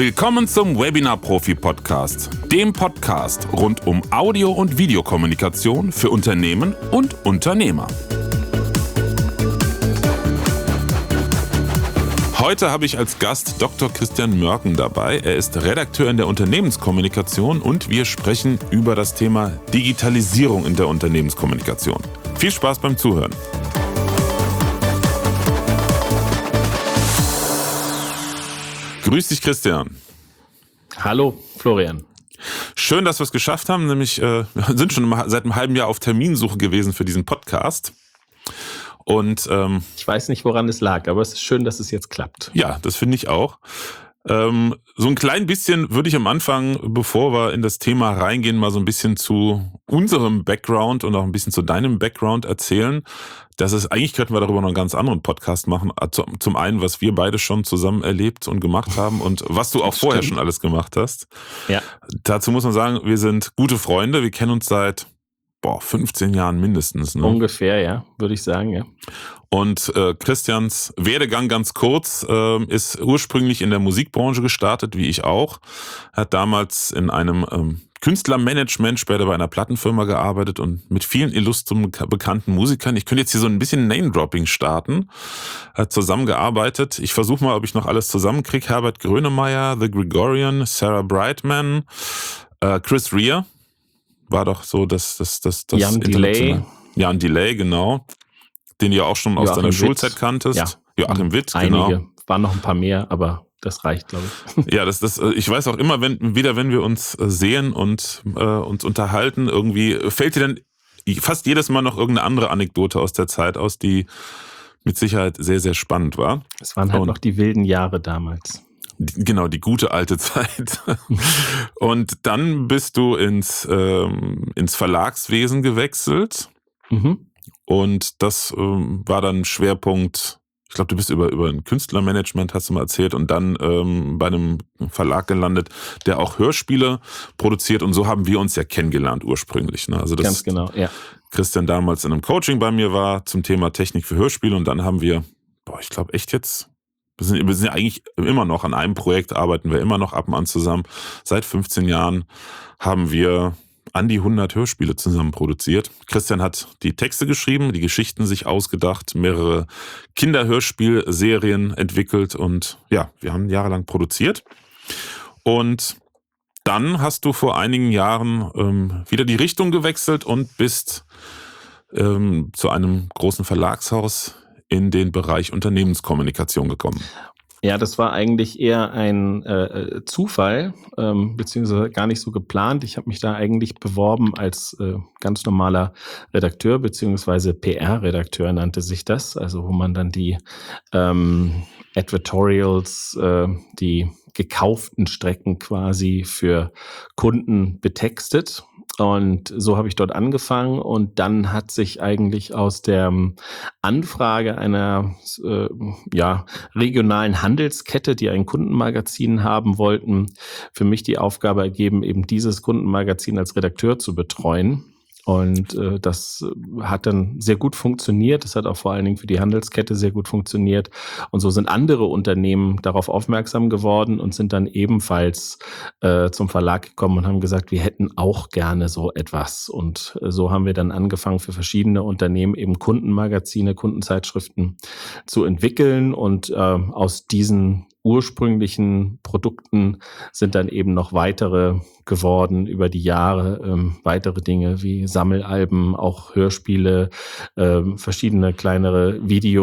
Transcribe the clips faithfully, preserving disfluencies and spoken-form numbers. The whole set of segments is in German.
Willkommen zum Webinar-Profi-Podcast, dem Podcast rund um Audio- und Videokommunikation für Unternehmen und Unternehmer. Heute habe ich als Gast Doktor Christian Mörken dabei. Er ist Redakteur in der Unternehmenskommunikation und wir sprechen über das Thema Digitalisierung in der Unternehmenskommunikation. Viel Spaß beim Zuhören. Grüß dich, Christian. Hallo, Florian. Schön, dass wir es geschafft haben, nämlich äh, wir sind schon seit einem halben Jahr auf Terminsuche gewesen für diesen Podcast. Und ähm, ich weiß nicht, woran es lag, aber es ist schön, dass es jetzt klappt. Ja, das finde ich auch. Ähm, so ein klein bisschen würde ich am Anfang, bevor wir in das Thema reingehen, mal so ein bisschen zu unserem Background und auch ein bisschen zu deinem Background erzählen. Das ist, eigentlich könnten wir darüber noch einen ganz anderen Podcast machen. Zum einen, was wir beide schon zusammen erlebt und gemacht haben und was du auch vorher schon alles gemacht hast. Ja. Dazu muss man sagen, wir sind gute Freunde. Wir kennen uns seit boah, fünfzehn Jahren mindestens. Ne? Ungefähr, ja, würde ich sagen, ja. Und äh, Christians Werdegang ganz kurz, äh, ist ursprünglich in der Musikbranche gestartet, wie ich auch. Er hat damals in einem ähm, Künstlermanagement, später bei einer Plattenfirma gearbeitet und mit vielen illustren, bekannten Musikern. Ich könnte jetzt hier so ein bisschen Name-Dropping starten. Hat zusammengearbeitet. Ich versuche mal, ob ich noch alles zusammenkriege. Herbert Grönemeyer, The Gregorian, Sarah Brightman, äh, Chris Rea. War doch so, dass das das das Jan Delay. Jan Delay, genau. Den du ja auch schon aus Joachim deiner Witt. Schulzeit kanntest. Ja. Joachim Witt, Einige. genau. Waren noch ein paar mehr, aber das reicht, glaube ich. Ja, das, das, ich weiß auch immer, wenn, wieder wenn wir uns sehen und äh, uns unterhalten, irgendwie fällt dir dann fast jedes Mal noch irgendeine andere Anekdote aus der Zeit aus, die mit Sicherheit sehr, sehr spannend war. Es waren halt und noch die wilden Jahre damals. Genau, die gute alte Zeit. Und dann bist du ins, ähm, ins Verlagswesen gewechselt. Mhm. Und das ähm, war dann Schwerpunkt, ich glaube, du bist über, über ein Künstlermanagement, hast du mal erzählt, und dann ähm, bei einem Verlag gelandet, der auch Hörspiele produziert. Und so haben wir uns ja kennengelernt ursprünglich. Ne? Also das Ganz genau, ja. Christian damals in einem Coaching bei mir war zum Thema Technik für Hörspiele. Und dann haben wir, boah, ich glaube echt jetzt, wir sind, wir sind ja eigentlich immer noch an einem Projekt, arbeiten wir immer noch ab und an zusammen. Seit fünfzehn Jahren haben wir an die hundert Hörspiele zusammen produziert. Christian hat die Texte geschrieben, die Geschichten sich ausgedacht, mehrere Kinderhörspielserien entwickelt und ja, wir haben jahrelang produziert. Und dann hast du vor einigen Jahren ähm, wieder die Richtung gewechselt und bist ähm, zu einem großen Verlagshaus in den Bereich Unternehmenskommunikation gekommen. Ja, das war eigentlich eher ein äh, Zufall, ähm, beziehungsweise gar nicht so geplant. Ich habe mich da eigentlich beworben als äh, ganz normaler Redakteur, beziehungsweise P R-Redakteur nannte sich das, also wo man dann die ähm, Advertorials, äh, die gekauften Strecken quasi für Kunden betextet. Und so habe ich dort angefangen und dann hat sich eigentlich aus der Anfrage einer äh, ja, regionalen Handelskette, die ein Kundenmagazin haben wollten, für mich die Aufgabe ergeben, eben dieses Kundenmagazin als Redakteur zu betreuen. Und äh, das hat dann sehr gut funktioniert. Das hat auch vor allen Dingen für die Handelskette sehr gut funktioniert. Und so sind andere Unternehmen darauf aufmerksam geworden und sind dann ebenfalls äh, zum Verlag gekommen und haben gesagt, wir hätten auch gerne so etwas. Und äh, so haben wir dann angefangen, für verschiedene Unternehmen eben Kundenmagazine, Kundenzeitschriften zu entwickeln. Und äh, aus diesen ursprünglichen Produkten sind dann eben noch weitere geworden über die Jahre, ähm, weitere Dinge wie Sammelalben, auch Hörspiele, ähm, verschiedene kleinere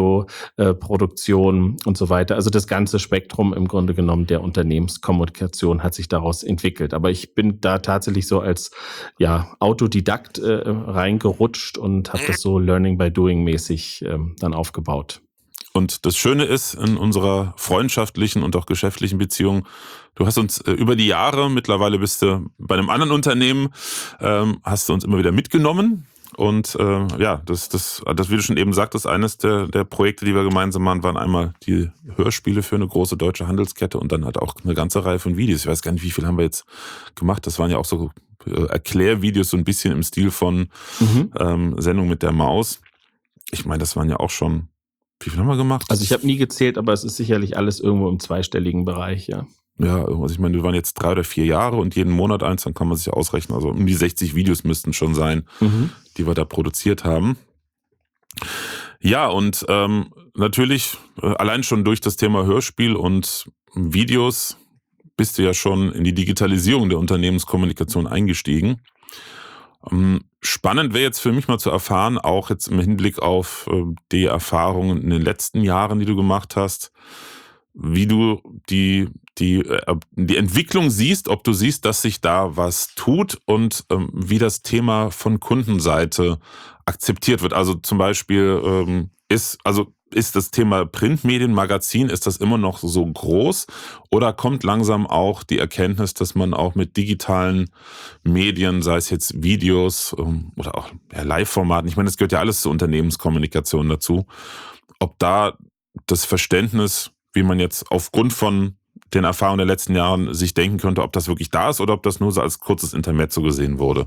Videoproduktionen äh, und so weiter. Also das ganze Spektrum im Grunde genommen der Unternehmenskommunikation hat sich daraus entwickelt. Aber ich bin da tatsächlich so als ja Autodidakt äh, reingerutscht und habe das so Learning by Doing mäßig ähm, dann aufgebaut. Und das Schöne ist in unserer freundschaftlichen und auch geschäftlichen Beziehung, du hast uns äh, über die Jahre, mittlerweile bist du bei einem anderen Unternehmen, ähm, hast du uns immer wieder mitgenommen. Und äh, ja, das, das, das, wie du schon eben sagtest, eines der, der Projekte, die wir gemeinsam machen, waren einmal die Hörspiele für eine große deutsche Handelskette und dann halt auch eine ganze Reihe von Videos. Ich weiß gar nicht, wie viel haben wir jetzt gemacht. Das waren ja auch so äh, Erklärvideos, so ein bisschen im Stil von mhm. ähm, Sendung mit der Maus. Ich meine, das waren ja auch schon, wie viel haben wir gemacht? Also ich habe nie gezählt, aber es ist sicherlich alles irgendwo im zweistelligen Bereich, ja. ja, also ich meine, wir waren jetzt drei oder vier Jahre und jeden Monat eins, dann kann man sich ausrechnen. Also um die sechzig Videos müssten schon sein, Mhm. die wir da produziert haben. Ja, und ähm, natürlich, äh, allein schon durch das Thema Hörspiel und Videos bist du ja schon in die Digitalisierung der Unternehmenskommunikation eingestiegen. Ähm, spannend wäre jetzt für mich mal zu erfahren, auch jetzt im Hinblick auf äh, die Erfahrungen in den letzten Jahren, die du gemacht hast, wie du die, die, äh, die Entwicklung siehst, ob du siehst, dass sich da was tut und ähm, wie das Thema von Kundenseite akzeptiert wird. Also zum Beispiel ähm, ist, also ist das Thema Printmedien, Magazin, ist das immer noch so groß oder kommt langsam auch die Erkenntnis, dass man auch mit digitalen Medien, sei es jetzt Videos ähm, oder auch ja, Live-Formaten, ich meine, das gehört ja alles zur Unternehmenskommunikation dazu, ob da das Verständnis, wie man jetzt aufgrund von den Erfahrungen der letzten Jahre sich denken könnte, ob das wirklich da ist oder ob das nur so als kurzes Intermezzo gesehen wurde.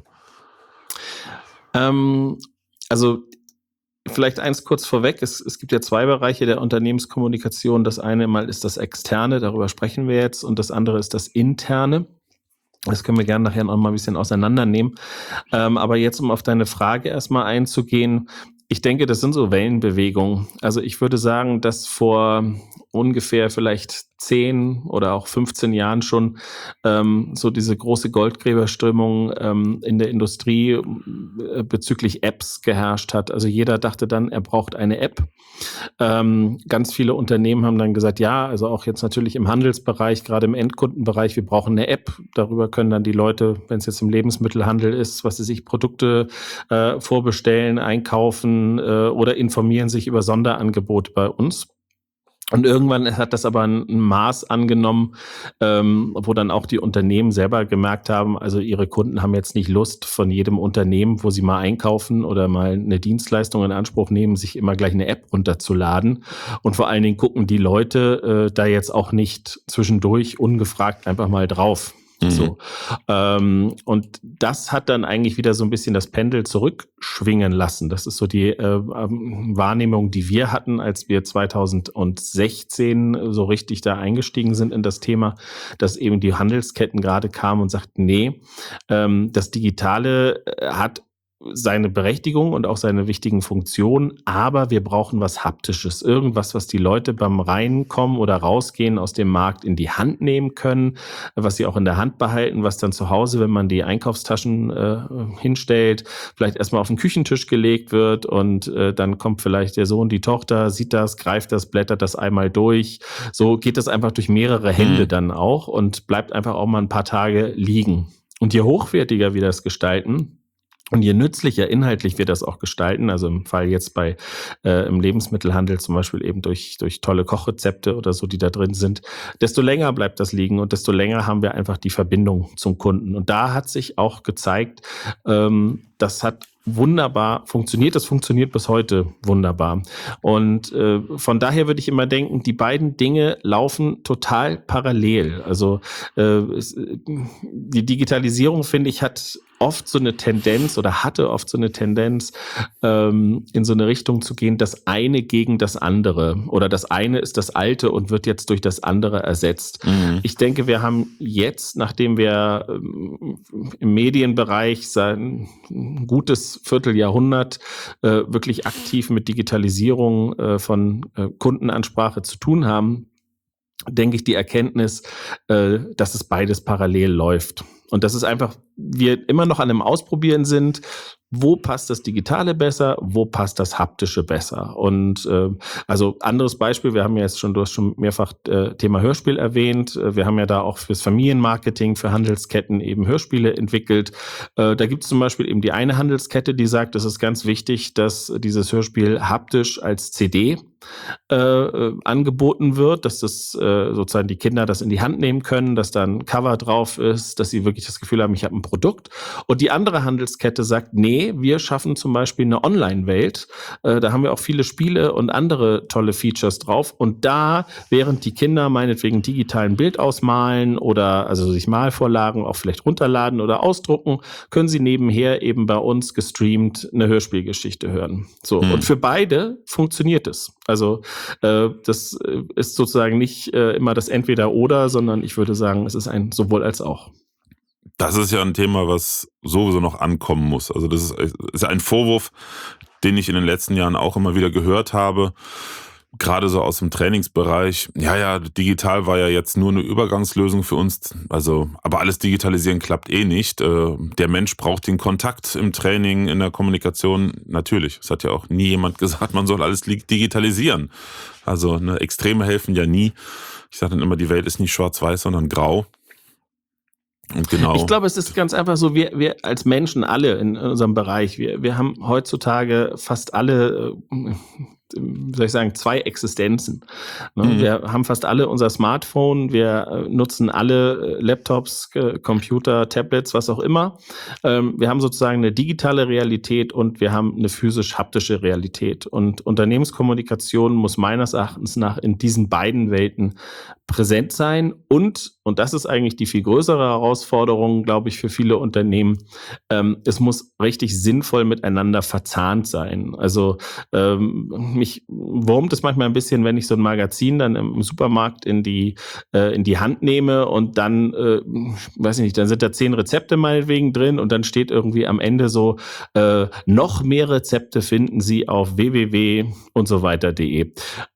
Ähm, also vielleicht eins kurz vorweg. Es, es gibt ja zwei Bereiche der Unternehmenskommunikation. Das eine mal ist das Externe, darüber sprechen wir jetzt, und das andere ist das Interne. Das können wir gerne nachher noch mal ein bisschen auseinandernehmen. Ähm, aber jetzt, um auf deine Frage erstmal einzugehen, ich denke, das sind so Wellenbewegungen. Also ich würde sagen, dass vor ungefähr vielleicht zehn oder auch fünfzehn Jahren schon ähm, so diese große Goldgräberströmung ähm, in der Industrie äh, bezüglich Apps geherrscht hat. Also jeder dachte dann, er braucht eine App. Ähm, ganz viele Unternehmen haben dann gesagt, ja, also auch jetzt natürlich im Handelsbereich, gerade im Endkundenbereich, wir brauchen eine App. Darüber können dann die Leute, wenn es jetzt im Lebensmittelhandel ist, was sie sich Produkte äh, vorbestellen, einkaufen äh, oder informieren sich über Sonderangebote bei uns. Und irgendwann hat das aber ein Maß angenommen, ähm, wo dann auch die Unternehmen selber gemerkt haben, also ihre Kunden haben jetzt nicht Lust, von jedem Unternehmen, wo sie mal einkaufen oder mal eine Dienstleistung in Anspruch nehmen, sich immer gleich eine App runterzuladen. Und vor allen Dingen gucken die Leute äh, da jetzt auch nicht zwischendurch ungefragt einfach mal drauf. Mhm. So. Ähm, und das hat dann eigentlich wieder so ein bisschen das Pendel zurückschwingen lassen. Das ist so die äh, ähm, Wahrnehmung, die wir hatten, als wir zweitausendsechzehn so richtig da eingestiegen sind in das Thema, dass eben die Handelsketten gerade kamen und sagten, nee, ähm, das Digitale äh, hat seine Berechtigung und auch seine wichtigen Funktionen, aber wir brauchen was Haptisches, irgendwas, was die Leute beim Reinkommen oder Rausgehen aus dem Markt in die Hand nehmen können, was sie auch in der Hand behalten, was dann zu Hause, wenn man die Einkaufstaschen äh, hinstellt, vielleicht erstmal auf den Küchentisch gelegt wird und äh, dann kommt vielleicht der Sohn, die Tochter, sieht das, greift das, blättert das einmal durch. So geht das einfach durch mehrere Hände Mhm. dann auch und bleibt einfach auch mal ein paar Tage liegen. Und je hochwertiger wir das gestalten, und je nützlicher inhaltlich wir das auch gestalten, also im Fall jetzt bei äh, im Lebensmittelhandel zum Beispiel eben durch, durch tolle Kochrezepte oder so, die da drin sind, desto länger bleibt das liegen und desto länger haben wir einfach die Verbindung zum Kunden. Und da hat sich auch gezeigt, ähm, das hat wunderbar funktioniert. Das funktioniert bis heute wunderbar. Und äh, von daher würde ich immer denken, die beiden Dinge laufen total parallel. Also äh, es, die Digitalisierung, finde ich, hat oft so eine Tendenz oder hatte oft so eine Tendenz, ähm, in so eine Richtung zu gehen, das eine gegen das andere. Oder das eine ist das Alte und wird jetzt durch das andere ersetzt. Mhm. Ich denke, wir haben jetzt, nachdem wir ähm, im Medienbereich sein ein gutes Vierteljahrhundert äh, wirklich aktiv mit Digitalisierung äh, von äh, Kundenansprache zu tun haben, denke ich, die Erkenntnis, äh, dass es beides parallel läuft. Und dass es einfach, wir immer noch an einem Ausprobieren sind, wo passt das Digitale besser, wo passt das Haptische besser. Und äh, also anderes Beispiel, wir haben ja jetzt schon, du hast schon mehrfach äh, Thema Hörspiel erwähnt. Wir haben ja da auch fürs Familienmarketing, für Handelsketten eben Hörspiele entwickelt. Äh, da gibt es zum Beispiel eben die eine Handelskette, die sagt, es ist ganz wichtig, dass dieses Hörspiel haptisch als C D äh, äh, angeboten wird, dass das äh, sozusagen die Kinder das in die Hand nehmen können, dass da ein Cover drauf ist, dass sie wirklich das Gefühl haben, ich habe ein Produkt. Und die andere Handelskette sagt, nee, wir schaffen zum Beispiel eine Online-Welt. Äh, da haben wir auch viele Spiele und andere tolle Features drauf. Und da, während die Kinder meinetwegen digitalen Bild ausmalen oder also sich Malvorlagen auch vielleicht runterladen oder ausdrucken, können sie nebenher eben bei uns gestreamt eine Hörspielgeschichte hören. So. Hm. Und für beide funktioniert es. Also äh, das ist sozusagen nicht äh, immer das Entweder-Oder, sondern ich würde sagen, es ist ein sowohl als auch. Das ist ja ein Thema, was sowieso noch ankommen muss. Also das ist, ist ein Vorwurf, den ich in den letzten Jahren auch immer wieder gehört habe, gerade so aus dem Trainingsbereich. Ja, ja, digital war ja jetzt nur eine Übergangslösung für uns. Also, aber alles digitalisieren klappt eh nicht. Der Mensch braucht den Kontakt im Training, in der Kommunikation. Natürlich, es hat ja auch nie jemand gesagt, man soll alles digitalisieren. Also ne, Extreme helfen ja nie. Ich sage dann immer, die Welt ist nicht schwarz-weiß, sondern grau. Und genau. Ich glaube, es ist ganz einfach so, wir, wir als Menschen alle in unserem Bereich, wir, wir haben heutzutage fast alle, äh, wie soll ich sagen, zwei Existenzen. Ne? Mhm. Wir haben fast alle unser Smartphone, wir äh, nutzen alle äh, Laptops, äh, Computer, Tablets, was auch immer. Ähm, wir haben sozusagen eine digitale Realität und wir haben eine physisch-haptische Realität. Und Unternehmenskommunikation muss meines Erachtens nach in diesen beiden Welten präsent sein und, und das ist eigentlich die viel größere Herausforderung, glaube ich, für viele Unternehmen, ähm, es muss richtig sinnvoll miteinander verzahnt sein. Also ähm, mich wurmt es manchmal ein bisschen, wenn ich so ein Magazin dann im Supermarkt in die, äh, in die Hand nehme und dann, äh, weiß ich nicht, dann sind da zehn Rezepte meinetwegen drin und dann steht irgendwie am Ende so, äh, noch mehr Rezepte finden Sie auf w w w und so weiter punkt de.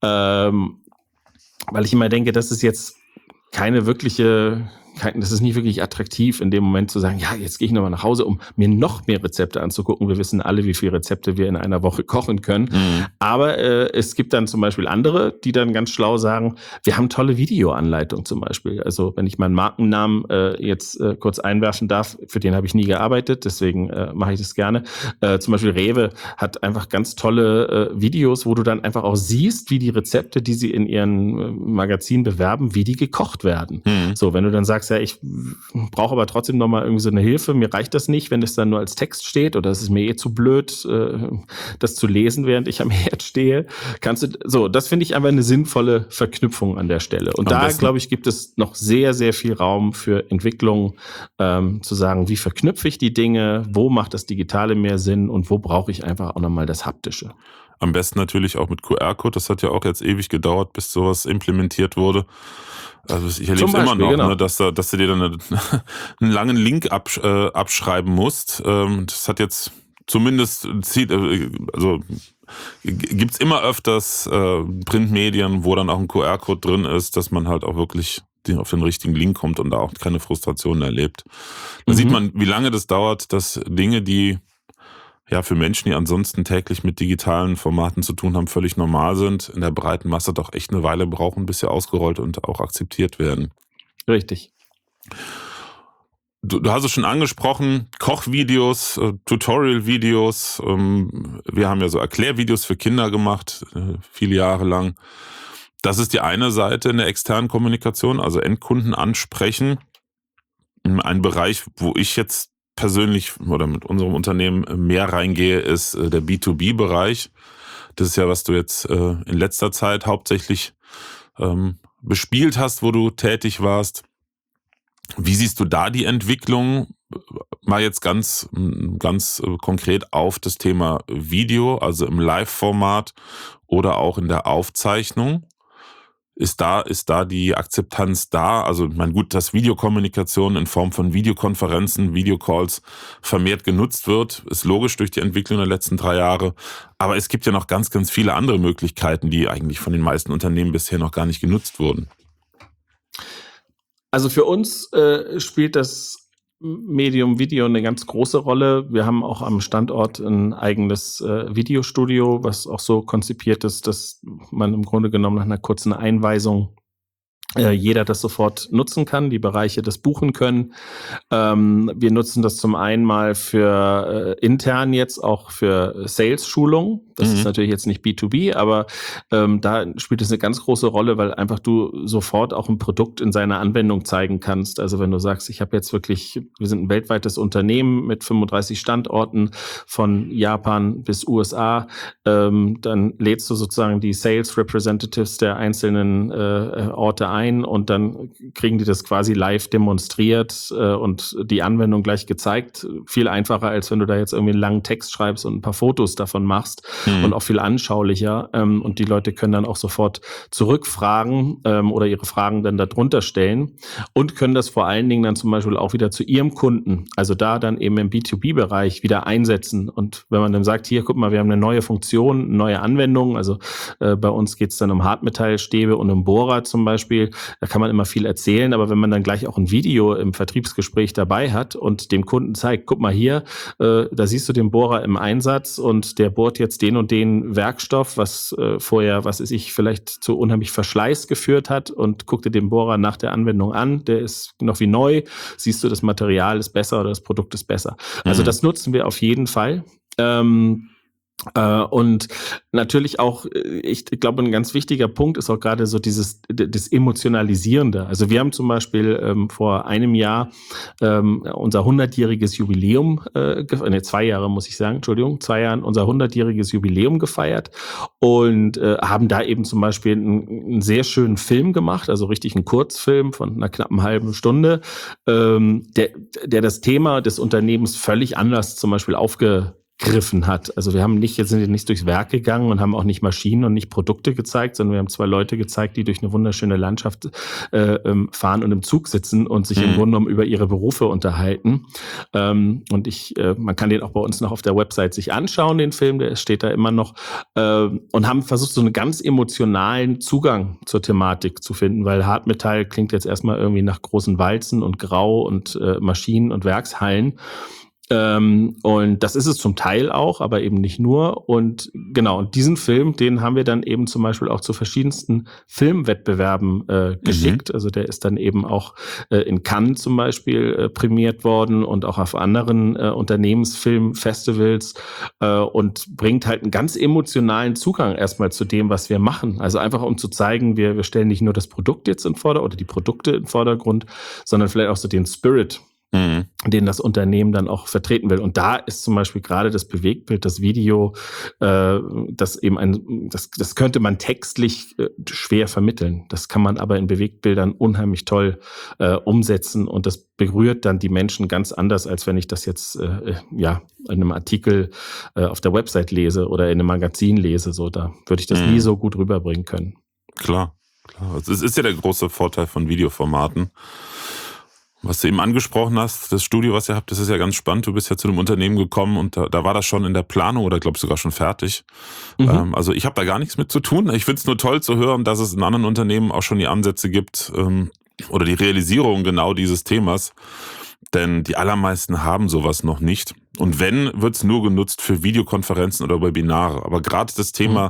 Ähm, Weil ich immer denke, das ist jetzt keine wirkliche, kein, das ist nicht wirklich attraktiv, in dem Moment zu sagen, ja, jetzt gehe ich nochmal nach Hause, um mir noch mehr Rezepte anzugucken. Wir wissen alle, wie viele Rezepte wir in einer Woche kochen können. Mhm. Aber äh, es gibt dann zum Beispiel andere, die dann ganz schlau sagen, wir haben tolle Videoanleitungen zum Beispiel. Also wenn ich meinen Markennamen äh, jetzt äh, kurz einwerfen darf, für den habe ich nie gearbeitet, deswegen äh, mache ich das gerne. Äh, zum Beispiel Rewe hat einfach ganz tolle äh, Videos, wo du dann einfach auch siehst, wie die Rezepte, die sie in ihren äh, Magazinen bewerben, wie die gekocht werden. Mhm. So, wenn du dann sagst, ja, ich brauche aber trotzdem nochmal irgendwie so eine Hilfe, mir reicht das nicht, wenn es dann nur als Text steht oder es ist mir eh zu blöd, äh, das zu lesen, während ich am Herd stehe. Kannst du, so, das finde ich einfach eine sinnvolle Verknüpfung an der Stelle. Und am da, glaube ich, gibt es noch sehr, sehr viel Raum für Entwicklung, ähm, zu sagen, wie verknüpfe ich die Dinge, wo macht das Digitale mehr Sinn und wo brauche ich einfach auch nochmal das Haptische. Am besten natürlich auch mit Q R-Code. Das hat ja auch jetzt ewig gedauert, bis sowas implementiert wurde. Also ich erlebe es immer noch, genau. ne, dass, da, dass du dir dann eine, einen langen Link absch, äh, abschreiben musst. Ähm, das hat jetzt zumindest, also gibt es immer öfters äh, Printmedien, wo dann auch ein Q R-Code drin ist, dass man halt auch wirklich auf den richtigen Link kommt und da auch keine Frustrationen erlebt. Da mhm. sieht man, wie lange das dauert, dass Dinge, die ja für Menschen, die ansonsten täglich mit digitalen Formaten zu tun haben, völlig normal sind, in der breiten Masse doch echt eine Weile brauchen, bis sie ausgerollt und auch akzeptiert werden. Richtig. Du, du hast es schon angesprochen, Kochvideos, äh, Tutorial-Videos. Ähm, wir haben ja so Erklärvideos für Kinder gemacht, äh, viele Jahre lang. Das ist die eine Seite in der externen Kommunikation, also Endkunden ansprechen. Ein Bereich, wo ich jetzt persönlich oder mit unserem Unternehmen mehr reingehe, ist der B zwei B-Bereich. Das ist ja, was du jetzt in letzter Zeit hauptsächlich bespielt hast, wo du tätig warst. Wie siehst du da die Entwicklung? Mal jetzt ganz, ganz konkret auf das Thema Video, also im Live-Format oder auch in der Aufzeichnung. Ist da, ist da die Akzeptanz da? Also, ich meine, gut, dass Videokommunikation in Form von Videokonferenzen, Videocalls vermehrt genutzt wird, ist logisch durch die Entwicklung der letzten drei Jahre. Aber es gibt ja noch ganz, ganz viele andere Möglichkeiten, die eigentlich von den meisten Unternehmen bisher noch gar nicht genutzt wurden. Also für uns äh, spielt das Medium Video eine ganz große Rolle. Wir haben auch am Standort ein eigenes äh, Videostudio, was auch so konzipiert ist, dass man im Grunde genommen nach einer kurzen Einweisung äh, jeder das sofort nutzen kann, die Bereiche das buchen können. Ähm, wir nutzen das zum einen mal für äh, intern jetzt auch für Sales-Schulung. Das mhm. ist natürlich jetzt nicht B zwei B, aber ähm, da spielt es eine ganz große Rolle, weil einfach du sofort auch ein Produkt in seiner Anwendung zeigen kannst. Also wenn du sagst, ich habe jetzt wirklich, wir sind ein weltweites Unternehmen mit fünfunddreißig Standorten von Japan bis U S A, ähm, dann lädst du sozusagen die Sales Representatives der einzelnen äh, Orte ein, ein und dann kriegen die das quasi live demonstriert äh, und die Anwendung gleich gezeigt. Viel einfacher, als wenn du da jetzt irgendwie einen langen Text schreibst und ein paar Fotos davon machst mhm. und auch viel anschaulicher. Ähm, und die Leute können dann auch sofort zurückfragen ähm, oder ihre Fragen dann darunter stellen und können das vor allen Dingen dann zum Beispiel auch wieder zu ihrem Kunden, also da dann eben im B zwei B-Bereich wieder einsetzen. Und wenn man dann sagt, hier, guck mal, wir haben eine neue Funktion, eine neue Anwendung, also äh, bei uns geht es dann um Hartmetallstäbe und um Bohrer zum Beispiel, da kann man immer viel erzählen, aber wenn man dann gleich auch ein Video im Vertriebsgespräch dabei hat und dem Kunden zeigt, guck mal hier, äh, da siehst du den Bohrer im Einsatz und der bohrt jetzt den und den Werkstoff, was äh, vorher, was weiß ich, vielleicht zu unheimlich Verschleiß geführt hat, und guck dir den Bohrer nach der Anwendung an, der ist noch wie neu, siehst du, das Material ist besser oder das Produkt ist besser. Also mhm. das nutzen wir auf jeden Fall. Ähm, Äh, und natürlich auch, ich glaube, ein ganz wichtiger Punkt ist auch gerade so dieses das Emotionalisierende. Also wir haben zum Beispiel ähm, vor einem Jahr ähm, unser hundertjähriges Jubiläum, äh, ne, zwei Jahre muss ich sagen, Entschuldigung, zwei Jahren unser hundertjähriges Jubiläum gefeiert und äh, haben da eben zum Beispiel einen, einen sehr schönen Film gemacht, also richtig einen Kurzfilm von einer knappen halben Stunde, ähm, der, der das Thema des Unternehmens völlig anders zum Beispiel aufge griffen hat. Also wir haben nicht, jetzt sind wir nicht durchs Werk gegangen und haben auch nicht Maschinen und nicht Produkte gezeigt, sondern wir haben zwei Leute gezeigt, die durch eine wunderschöne Landschaft äh, fahren und im Zug sitzen und sich mhm. im Grunde genommen über ihre Berufe unterhalten. Ähm, und ich, äh, man kann den auch bei uns noch auf der Website sich anschauen, den Film, der steht da immer noch, äh, und haben versucht, so einen ganz emotionalen Zugang zur Thematik zu finden, weil Hartmetall klingt jetzt erstmal irgendwie nach großen Walzen und Grau und äh, Maschinen und Werkshallen. Ähm, und das ist es zum Teil auch, aber eben nicht nur. Und genau, und diesen Film, den haben wir dann eben zum Beispiel auch zu verschiedensten Filmwettbewerben äh, geschickt. Mhm. Also der ist dann eben auch äh, in Cannes zum Beispiel äh, prämiert worden und auch auf anderen äh, Unternehmensfilmfestivals äh, und bringt halt einen ganz emotionalen Zugang erstmal zu dem, was wir machen. Also einfach um zu zeigen, wir, wir stellen nicht nur das Produkt jetzt in Vordergrund oder die Produkte in Vordergrund, sondern vielleicht auch so den Spirit, Mhm. den das Unternehmen dann auch vertreten will. Und da ist zum Beispiel gerade das Bewegtbild, das Video, äh, das eben ein, das, das könnte man textlich äh, schwer vermitteln. Das kann man aber in Bewegtbildern unheimlich toll äh, umsetzen und das berührt dann die Menschen ganz anders, als wenn ich das jetzt äh, ja in einem Artikel äh, auf der Website lese oder in einem Magazin lese. So, da würde ich das mhm. nie so gut rüberbringen können. Klar, klar. Es ist ja der große Vorteil von Videoformaten. Was du eben angesprochen hast, das Studio, was ihr habt, das ist ja ganz spannend. Du bist ja zu einem Unternehmen gekommen und da, da war das schon in der Planung oder glaube ich sogar schon fertig. Mhm. Ähm, also ich habe da gar nichts mit zu tun. Ich finde es nur toll zu hören, dass es in anderen Unternehmen auch schon die Ansätze gibt ähm, oder die Realisierung genau dieses Themas. Denn die allermeisten haben sowas noch nicht. Und wenn, wird es nur genutzt für Videokonferenzen oder Webinare. Aber gerade das Thema mhm.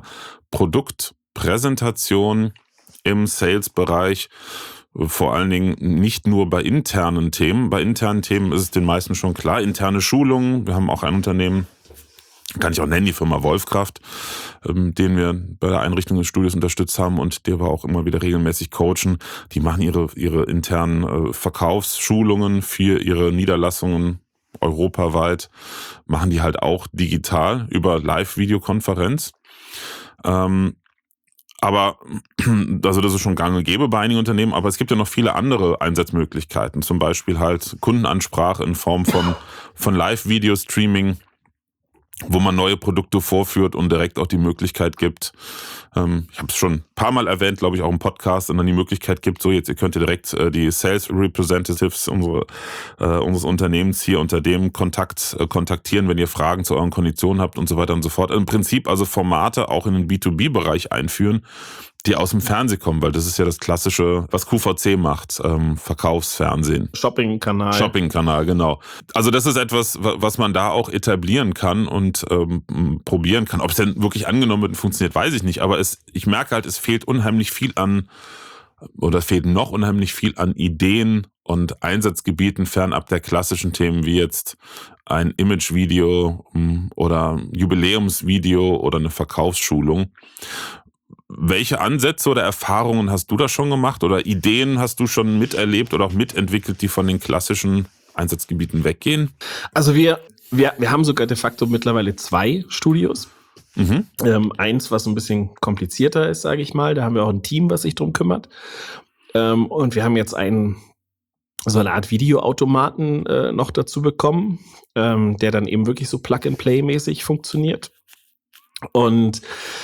Produktpräsentation im Sales-Bereich, vor allen Dingen nicht nur bei internen Themen. Bei internen Themen ist es den meisten schon klar. Interne Schulungen. Wir haben auch ein Unternehmen, kann ich auch nennen, die Firma Wolfkraft, ähm, den wir bei der Einrichtung des Studios unterstützt haben und der wir auch immer wieder regelmäßig coachen. Die machen ihre, ihre internen äh, Verkaufsschulungen für ihre Niederlassungen europaweit, machen die halt auch digital über Live-Videokonferenz. Ähm, Aber, also das ist schon gang und gäbe bei einigen Unternehmen, aber es gibt ja noch viele andere Einsatzmöglichkeiten. Zum Beispiel halt Kundenansprache in Form von, von Live-Video-Streaming, wo man neue Produkte vorführt und direkt auch die Möglichkeit gibt, ähm, ich habe es schon ein paar Mal erwähnt, glaube ich, auch im Podcast, und dann die Möglichkeit gibt, so jetzt, ihr könnt ihr direkt äh, die Sales Representatives unsere, äh, unseres Unternehmens hier unter dem Kontakt äh, kontaktieren, wenn ihr Fragen zu euren Konditionen habt und so weiter und so fort. Im Prinzip also Formate auch in den B zwei B-Bereich einführen, die aus dem Fernsehen kommen, weil das ist ja das Klassische, was Q V C macht, ähm, Verkaufsfernsehen. Shopping-Kanal. Shopping-Kanal, genau. Also das ist etwas, was man da auch etablieren kann und ähm, probieren kann. Ob es denn wirklich angenommen wird und funktioniert, weiß ich nicht. Aber es, ich merke halt, es fehlt unheimlich viel an, oder es fehlt noch unheimlich viel an Ideen und Einsatzgebieten fernab der klassischen Themen, wie jetzt ein Imagevideo oder Jubiläumsvideo oder eine Verkaufsschulung. Welche Ansätze oder Erfahrungen hast du da schon gemacht oder Ideen hast du schon miterlebt oder auch mitentwickelt, die von den klassischen Einsatzgebieten weggehen? Also wir, wir, wir haben sogar de facto mittlerweile zwei Studios. Mhm. Ähm, eins, was ein bisschen komplizierter ist, sage ich mal. Da haben wir auch ein Team, was sich drum kümmert. Ähm, und wir haben jetzt einen so eine Art Videoautomaten äh, noch dazu bekommen, ähm, der dann eben wirklich so Plug-and-Play-mäßig funktioniert. Und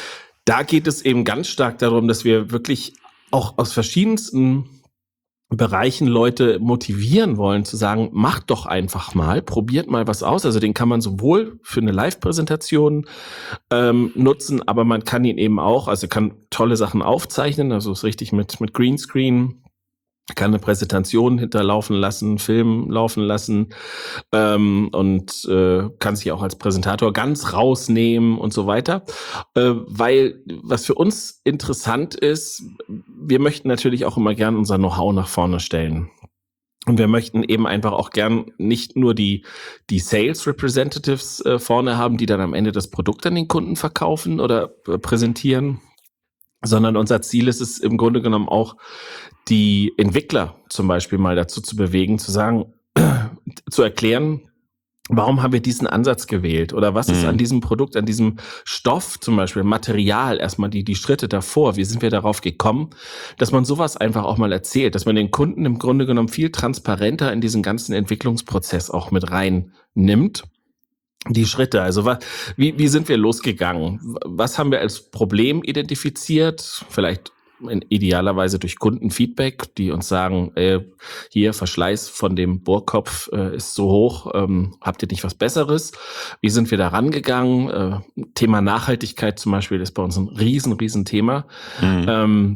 da geht es eben ganz stark darum, dass wir wirklich auch aus verschiedensten Bereichen Leute motivieren wollen, zu sagen, macht doch einfach mal, probiert mal was aus. Also den kann man sowohl für eine Live-Präsentation ähm, nutzen, aber man kann ihn eben auch, also kann tolle Sachen aufzeichnen, also ist richtig mit, mit Greenscreen, kann eine Präsentation hinterlaufen lassen, Film laufen lassen ähm, und äh, kann sich auch als Präsentator ganz rausnehmen und so weiter. Äh, weil was für uns interessant ist, wir möchten natürlich auch immer gern unser Know-how nach vorne stellen. Und wir möchten eben einfach auch gern nicht nur die, die Sales Representatives äh, vorne haben, die dann am Ende das Produkt an den Kunden verkaufen oder äh, präsentieren, sondern unser Ziel ist es im Grunde genommen auch, die Entwickler zum Beispiel mal dazu zu bewegen, zu sagen, zu erklären, warum haben wir diesen Ansatz gewählt? Oder was ist Mhm. an diesem Produkt, an diesem Stoff zum Beispiel, Material, erstmal die, die Schritte davor, wie sind wir darauf gekommen, dass man sowas einfach auch mal erzählt, dass man den Kunden im Grunde genommen viel transparenter in diesen ganzen Entwicklungsprozess auch mit rein nimmt. Die Schritte, also was, wie, wie sind wir losgegangen? Was haben wir als Problem identifiziert? Vielleicht in idealerweise durch Kundenfeedback, die uns sagen, äh, hier Verschleiß von dem Bohrkopf äh, ist so hoch, ähm, habt ihr nicht was Besseres? Wie sind wir da rangegangen? Äh, Thema Nachhaltigkeit zum Beispiel ist bei uns ein riesen, riesen Thema. Mhm. Ähm,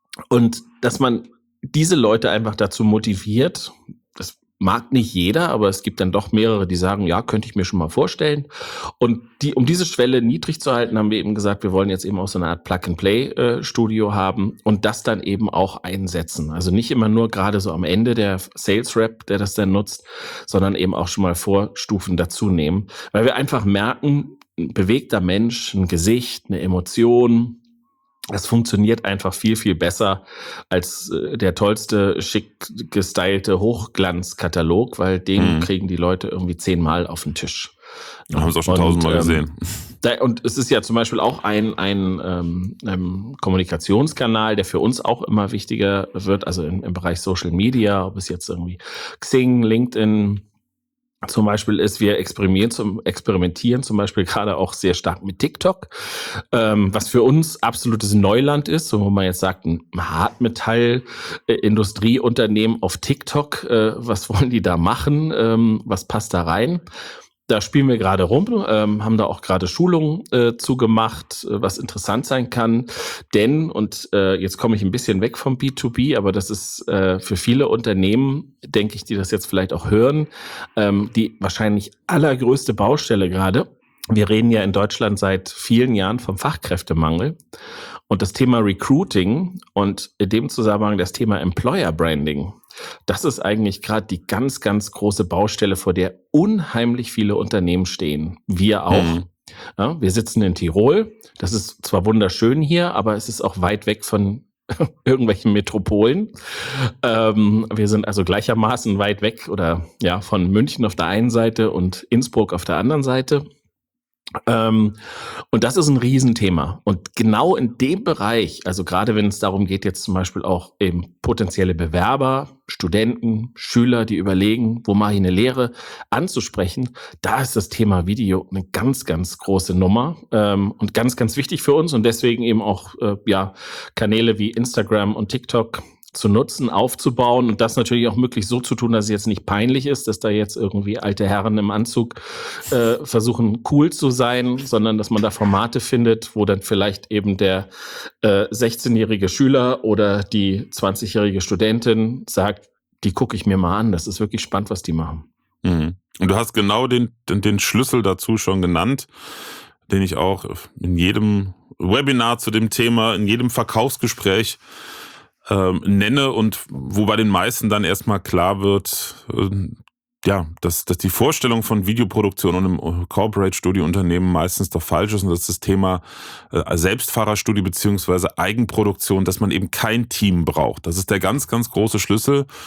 und dass man diese Leute einfach dazu motiviert, das mag nicht jeder, aber es gibt dann doch mehrere, die sagen, ja, könnte ich mir schon mal vorstellen. Und die, um diese Schwelle niedrig zu halten, haben wir eben gesagt, wir wollen jetzt eben auch so eine Art Plug-and-Play-Studio haben und das dann eben auch einsetzen. Also nicht immer nur gerade so am Ende der Sales Rep, der das dann nutzt, sondern eben auch schon mal Vorstufen dazu nehmen. Weil wir einfach merken, ein bewegter Mensch, ein Gesicht, eine Emotion, das funktioniert einfach viel, viel besser als äh, der tollste, schick gestylte Hochglanzkatalog, weil den Mhm. kriegen die Leute irgendwie zehnmal auf den Tisch. Wir haben es auch schon Und, tausendmal ähm, gesehen. Da, und es ist ja zum Beispiel auch ein, ein, ähm, ein Kommunikationskanal, der für uns auch immer wichtiger wird, also im, im Bereich Social Media, ob es jetzt irgendwie Xing, LinkedIn zum Beispiel ist, wir experimentieren zum, experimentieren zum Beispiel gerade auch sehr stark mit TikTok, ähm, was für uns absolutes Neuland ist, so wo man jetzt sagt, ein Hartmetall-Industrieunternehmen auf TikTok, äh, was wollen die da machen, ähm, was passt da rein? Da spielen wir gerade rum, ähm, haben da auch gerade Schulungen äh, zugemacht, äh, was interessant sein kann. Denn, und äh, jetzt komme ich ein bisschen weg vom B zwei B, aber das ist äh, für viele Unternehmen, denke ich, die das jetzt vielleicht auch hören, ähm, die wahrscheinlich allergrößte Baustelle gerade. Wir reden ja in Deutschland seit vielen Jahren vom Fachkräftemangel. Und das Thema Recruiting und in dem Zusammenhang das Thema Employer Branding, das ist eigentlich gerade die ganz, ganz große Baustelle, vor der unheimlich viele Unternehmen stehen. Wir auch. Mhm. Ja, wir sitzen in Tirol. Das ist zwar wunderschön hier, aber es ist auch weit weg von irgendwelchen Metropolen. Ähm, wir sind also gleichermaßen weit weg oder ja von München auf der einen Seite und Innsbruck auf der anderen Seite. Ähm, und das ist ein Riesenthema. Und genau in dem Bereich, also gerade wenn es darum geht, jetzt zum Beispiel auch eben potenzielle Bewerber, Studenten, Schüler, die überlegen, wo mache ich eine Lehre, anzusprechen, da ist das Thema Video eine ganz, ganz große Nummer ähm, und ganz, ganz wichtig für uns und deswegen eben auch äh, ja Kanäle wie Instagram und TikTok zu nutzen, aufzubauen und das natürlich auch möglichst so zu tun, dass es jetzt nicht peinlich ist, dass da jetzt irgendwie alte Herren im Anzug äh, versuchen cool zu sein, sondern dass man da Formate findet, wo dann vielleicht eben der äh, sechzehnjährige Schüler oder die zwanzigjährige Studentin sagt, die gucke ich mir mal an, das ist wirklich spannend, was die machen. Mhm. Und du hast genau den, den, den Schlüssel dazu schon genannt, den ich auch in jedem Webinar zu dem Thema, in jedem Verkaufsgespräch ähm, nenne und wo bei den meisten dann erstmal klar wird, äh, ja, dass, dass die Vorstellung von Videoproduktion und einem Corporate-Studio-Unternehmen meistens doch falsch ist und das ist das Thema äh, Selbstfahrerstudio beziehungsweise Eigenproduktion, dass man eben kein Team braucht. Das ist der ganz, ganz große Schlüssel.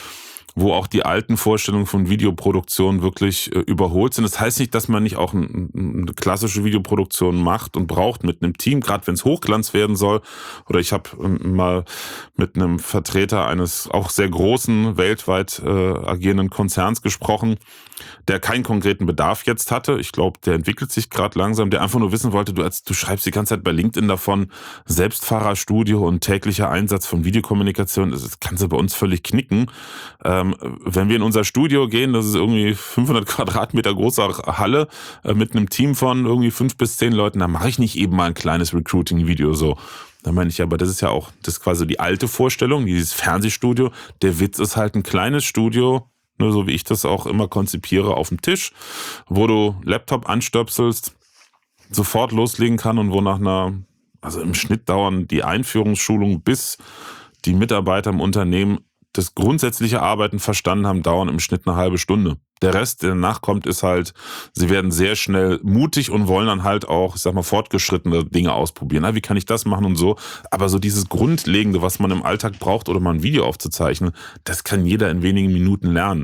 wo auch die alten Vorstellungen von Videoproduktion wirklich äh, überholt sind. Das heißt nicht, dass man nicht auch ein, eine klassische Videoproduktion macht und braucht mit einem Team, gerade wenn es Hochglanz werden soll. Oder ich habe ähm, mal mit einem Vertreter eines auch sehr großen, weltweit äh, agierenden Konzerns gesprochen, der keinen konkreten Bedarf jetzt hatte. Ich glaube, der entwickelt sich gerade langsam, der einfach nur wissen wollte, du, als, du schreibst die ganze Zeit bei LinkedIn davon, Selbstfahrerstudio und täglicher Einsatz von Videokommunikation, das kannst du bei uns völlig knicken. Ähm, wenn wir in unser Studio gehen, das ist irgendwie fünfhundert Quadratmeter große Halle äh, mit einem Team von irgendwie fünf bis zehn Leuten, da mache ich nicht eben mal ein kleines Recruiting-Video so. Da meine ich, aber das ist ja auch, das ist quasi die alte Vorstellung, dieses Fernsehstudio. Der Witz ist halt ein kleines Studio, nur so wie ich das auch immer konzipiere, auf dem Tisch, wo du Laptop anstöpselst, sofort loslegen kann und wo nach einer, also im Schnitt dauern die Einführungsschulungen, bis die Mitarbeiter im Unternehmen das grundsätzliche Arbeiten verstanden haben, dauern im Schnitt eine halbe Stunde. Der Rest, der danach kommt, ist halt, sie werden sehr schnell mutig und wollen dann halt auch, ich sag mal, fortgeschrittene Dinge ausprobieren. Na, wie kann ich das machen und so? Aber so dieses Grundlegende, was man im Alltag braucht, oder mal ein Video aufzuzeichnen, das kann jeder in wenigen Minuten lernen.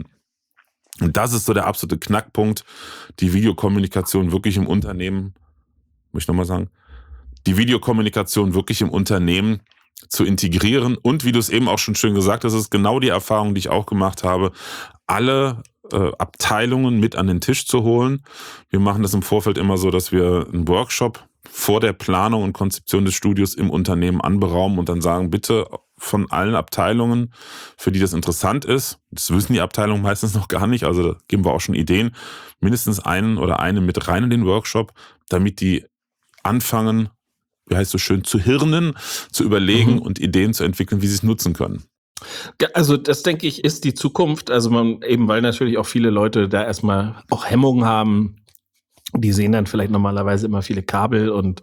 Und das ist so der absolute Knackpunkt, die Videokommunikation wirklich im Unternehmen, muss ich nochmal sagen, die Videokommunikation wirklich im Unternehmen zu integrieren und, wie du es eben auch schon schön gesagt hast, ist genau die Erfahrung, die ich auch gemacht habe, alle äh, Abteilungen mit an den Tisch zu holen. Wir machen das im Vorfeld immer so, dass wir einen Workshop vor der Planung und Konzeption des Studios im Unternehmen anberaumen und dann sagen, bitte von allen Abteilungen, für die das interessant ist, das wissen die Abteilungen meistens noch gar nicht, also da geben wir auch schon Ideen, mindestens einen oder eine mit rein in den Workshop, damit die anfangen, wie heißt es so schön, zu hirnen, zu überlegen mhm. und Ideen zu entwickeln, wie sie es nutzen können. Also das, denke ich, ist die Zukunft. Also man eben, weil natürlich auch viele Leute da erstmal auch Hemmungen haben. Die sehen dann vielleicht normalerweise immer viele Kabel und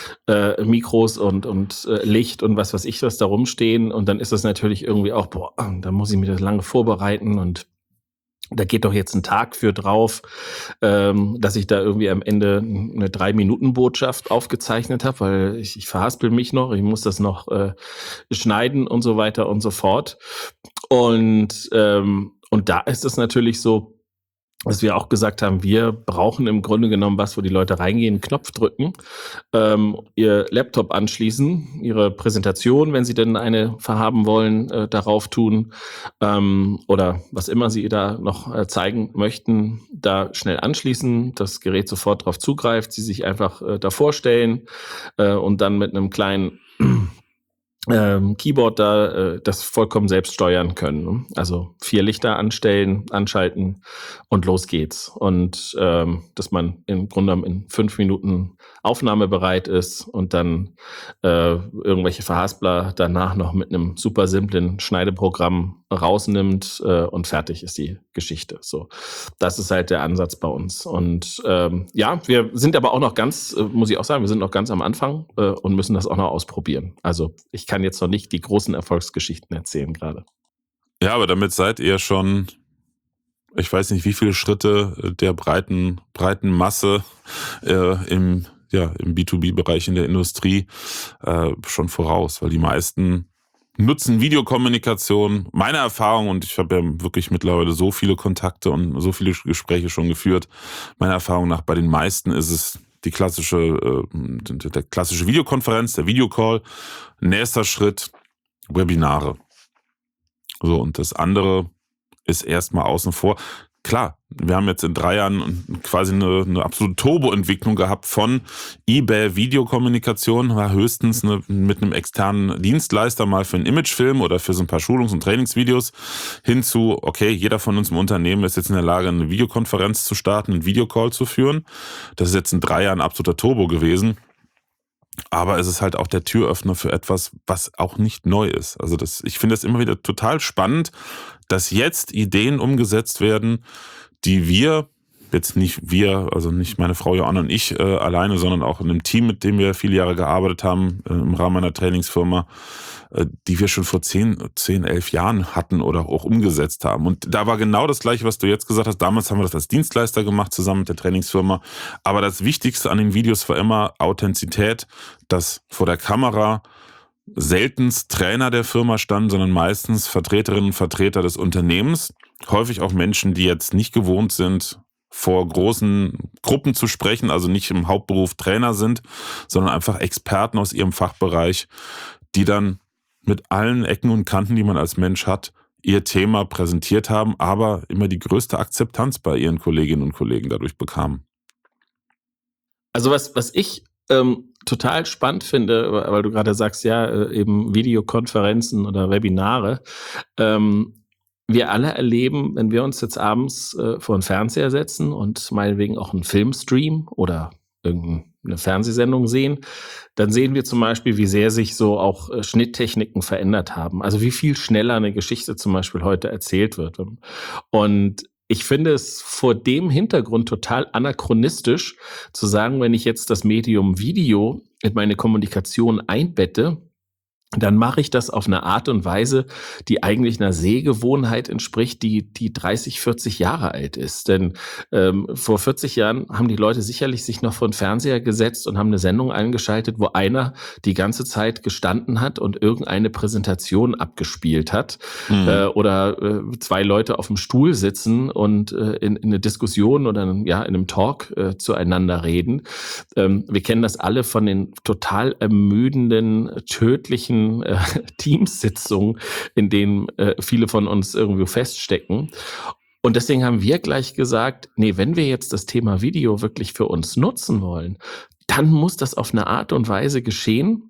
äh, Mikros und, und äh, Licht und was weiß ich, was da rumstehen. Und dann ist das natürlich irgendwie auch, boah, da muss ich mir das lange vorbereiten und da geht doch jetzt ein Tag für drauf, ähm, dass ich da irgendwie am Ende eine Drei-Minuten-Botschaft aufgezeichnet habe, weil ich, ich verhaspel mich noch, ich muss das noch äh, schneiden und so weiter und so fort. Und, ähm, und da ist es natürlich so, dass wir auch gesagt haben, wir brauchen im Grunde genommen was, wo die Leute reingehen, Knopf drücken, ähm, ihr Laptop anschließen, ihre Präsentation, wenn sie denn eine verhaben wollen, äh, darauf tun ähm, oder was immer sie da noch äh, zeigen möchten, da schnell anschließen, das Gerät sofort darauf zugreift, sie sich einfach äh, davor stellen äh, und dann mit einem kleinen Ähm, Keyboard da äh, das vollkommen selbst steuern können. Ne? Also vier Lichter anstellen, anschalten und los geht's. Und ähm, dass man im Grunde genommen in fünf Minuten aufnahmebereit ist und dann äh, irgendwelche Verhaspler danach noch mit einem super simplen Schneideprogramm rausnimmt äh, und fertig ist die Geschichte. So, das ist halt der Ansatz bei uns. Und ähm, ja, wir sind aber auch noch ganz, äh, muss ich auch sagen, wir sind noch ganz am Anfang äh, und müssen das auch noch ausprobieren. Also ich kann jetzt noch nicht die großen Erfolgsgeschichten erzählen gerade. Ja, aber damit seid ihr schon, ich weiß nicht, wie viele Schritte der breiten, breiten Masse äh, im, ja, im B zwei B-Bereich in der Industrie äh, schon voraus, weil die meisten nutzen Videokommunikation. Meine Erfahrung, und ich habe ja wirklich mittlerweile so viele Kontakte und so viele Gespräche schon geführt, meiner Erfahrung nach bei den meisten ist es die klassische, äh, der klassische Videokonferenz, der Videocall. Nächster Schritt, Webinare. So, und das andere ist erstmal außen vor. Klar, wir haben jetzt in drei Jahren quasi eine, eine absolute Turbo-Entwicklung gehabt von eBay-Videokommunikation, war höchstens eine, mit einem externen Dienstleister mal für einen Imagefilm oder für so ein paar Schulungs- und Trainingsvideos hin zu, okay, jeder von uns im Unternehmen ist jetzt in der Lage, eine Videokonferenz zu starten, einen Videocall zu führen. Das ist jetzt in drei Jahren absoluter Turbo gewesen. Aber es ist halt auch der Türöffner für etwas, was auch nicht neu ist. Also das, ich finde es immer wieder total spannend, dass jetzt Ideen umgesetzt werden, die wir, jetzt nicht wir, also nicht meine Frau Joanna und ich äh, alleine, sondern auch in einem Team, mit dem wir viele Jahre gearbeitet haben, äh, im Rahmen einer Trainingsfirma, äh, die wir schon vor zehn, zehn, elf Jahren hatten oder auch umgesetzt haben. Und da war genau das Gleiche, was du jetzt gesagt hast. Damals haben wir das als Dienstleister gemacht, zusammen mit der Trainingsfirma. Aber das Wichtigste an den Videos war immer Authentizität, dass vor der Kamera seltenst Trainer der Firma standen, sondern meistens Vertreterinnen und Vertreter des Unternehmens. Häufig auch Menschen, die jetzt nicht gewohnt sind, vor großen Gruppen zu sprechen, also nicht im Hauptberuf Trainer sind, sondern einfach Experten aus ihrem Fachbereich, die dann mit allen Ecken und Kanten, die man als Mensch hat, ihr Thema präsentiert haben, aber immer die größte Akzeptanz bei ihren Kolleginnen und Kollegen dadurch bekamen. Also was, was ich ähm, total spannend finde, weil du gerade sagst, ja, äh, eben Videokonferenzen oder Webinare, ähm, wir alle erleben, wenn wir uns jetzt abends äh, vor den Fernseher setzen und meinetwegen auch einen Filmstream oder irgendeine Fernsehsendung sehen, dann sehen wir zum Beispiel, wie sehr sich so auch äh, Schnitttechniken verändert haben. Also wie viel schneller eine Geschichte zum Beispiel heute erzählt wird. Und ich finde es vor dem Hintergrund total anachronistisch zu sagen, wenn ich jetzt das Medium Video in meine Kommunikation einbette, dann mache ich das auf eine Art und Weise, die eigentlich einer Sehgewohnheit entspricht, die die dreißig, vierzig Jahre alt ist. Denn ähm, vor vierzig Jahren haben die Leute sicherlich sich noch vor den Fernseher gesetzt und haben eine Sendung eingeschaltet, wo einer die ganze Zeit gestanden hat und irgendeine Präsentation abgespielt hat. Mhm. Äh, oder äh, zwei Leute auf dem Stuhl sitzen und äh, in, in eine Diskussion oder ja, in einem Talk äh, zueinander reden. Ähm, wir kennen das alle von den total ermüdenden, tödlichen Äh, Teamsitzungen, in denen äh, viele von uns irgendwie feststecken. Und deswegen haben wir gleich gesagt, nee, wenn wir jetzt das Thema Video wirklich für uns nutzen wollen, dann muss das auf eine Art und Weise geschehen,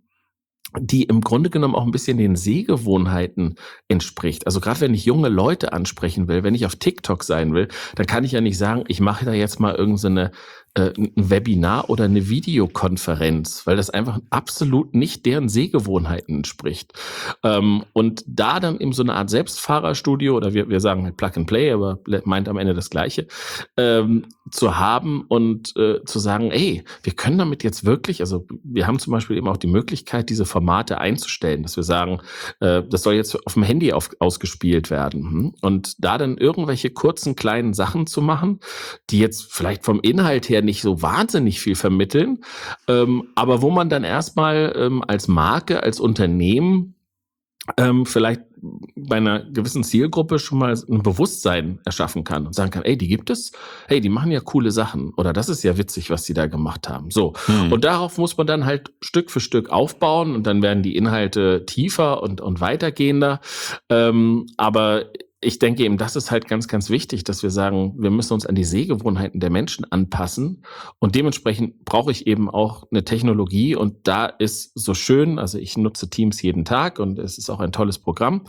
die im Grunde genommen auch ein bisschen den Sehgewohnheiten entspricht. Also gerade wenn ich junge Leute ansprechen will, wenn ich auf TikTok sein will, dann kann ich ja nicht sagen, ich mache da jetzt mal irgend so eine äh, ein Webinar oder eine Videokonferenz, weil das einfach absolut nicht deren Sehgewohnheiten entspricht. Ähm, und da dann eben so eine Art Selbstfahrerstudio oder wir, wir sagen halt Plug and Play, aber meint am Ende das Gleiche, ähm, zu haben und äh, zu sagen, ey, wir können damit jetzt wirklich, also wir haben zum Beispiel eben auch die Möglichkeit, diese Formate einzustellen, dass wir sagen, äh, das soll jetzt auf dem Handy auf, ausgespielt werden. Hm? Und da dann irgendwelche kurzen, kleinen Sachen zu machen, die jetzt vielleicht vom Inhalt her nicht so wahnsinnig viel vermitteln, ähm, aber wo man dann erstmal ähm, als Marke, als Unternehmen ähm, vielleicht bei einer gewissen Zielgruppe schon mal ein Bewusstsein erschaffen kann und sagen kann, ey, die gibt es, hey, die machen ja coole Sachen oder das ist ja witzig, was die da gemacht haben. So. Hm. Und darauf muss man dann halt Stück für Stück aufbauen und dann werden die Inhalte tiefer und, und weitergehender. Ähm, aber ich denke eben, das ist halt ganz, ganz wichtig, dass wir sagen, wir müssen uns an die Sehgewohnheiten der Menschen anpassen und dementsprechend brauche ich eben auch eine Technologie und da ist so schön, also ich nutze Teams jeden Tag und es ist auch ein tolles Programm,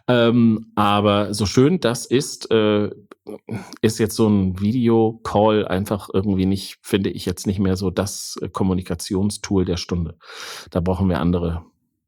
ähm, aber so schön das ist, äh, ist jetzt so ein Videocall einfach irgendwie nicht, finde ich jetzt nicht mehr so das Kommunikationstool der Stunde. Da brauchen wir andere